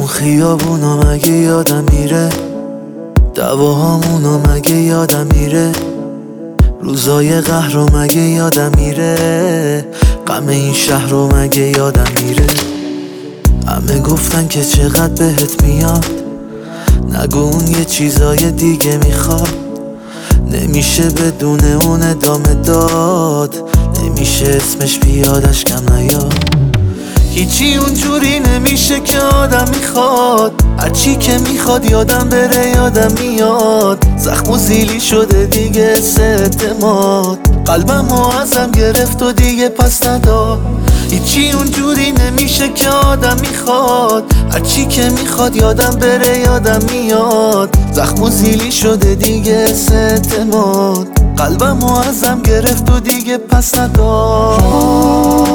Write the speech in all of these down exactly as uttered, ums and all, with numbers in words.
خیابونا مگه یادم میره، دعواهامونا مگه یادم میره، روزای قهر رو مگه یادم میره، غم این شهر رو مگه یادم میره. همه گفتن که چقدر بهت میاد، نگو اون یه چیزای دیگه میخواد. نمیشه بدون اون ادامه داد، نمیشه اسمش بیادش کم نیاد. هیچی اونجوری نمیشه که آدم میخواد، هرچی که میخواد یادم بره یادم میاد. زخم و زیلی شده دیگه اعتماد، قلبم ازم گرفت و دیگه پس نداد. هیچی اونجوری نمیشه که آدم میخواد، هرچی که میخواد یادم بره یادم میاد. زخم و زیلی شده دیگه اعتماد، قلبم ازم گرفت و دیگه پس نداد.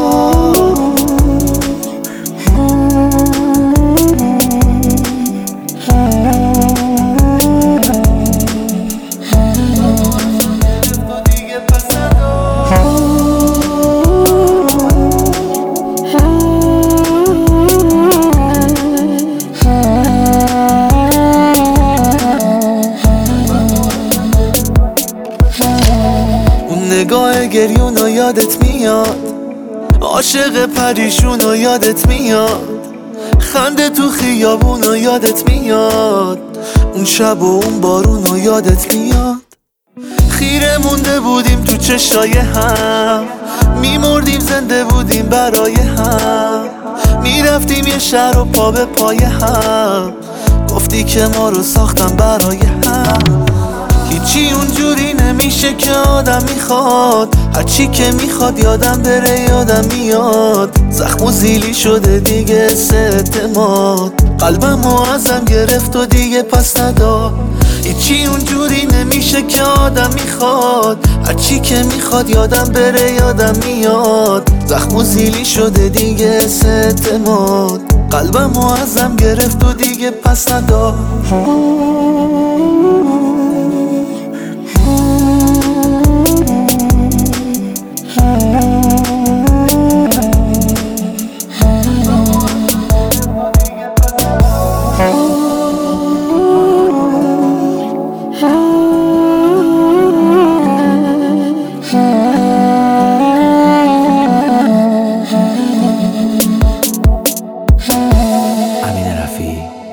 نگاه گریونو یادت میاد، عاشق پریشونو یادت میاد، خنده تو خیابونو یادت میاد، اون شب و اون بارونو یادت میاد. خیره مونده بودیم تو چشای هم، میمردیم زنده بودیم برای هم، میرفتیم یه شهر و پا به پای هم، گفتی که ما رو ساختم برای هم. هیچی اونجوری نمیشه که آدم میخواد، هرچی که میخواد یادم بره یادم میاد. زخم و زیلی شده دیگه اعتماد، قلبم ازم گرفت و دیگه پس نداد. هیچی اونجوری نمیشه که آدم میخواد، هرچی که میخواد یادم بره یادم میاد. زخم و زیلی شده دیگه اعتماد، قلبم ازم گرفت و دیگه پس نداد. امین رفیعی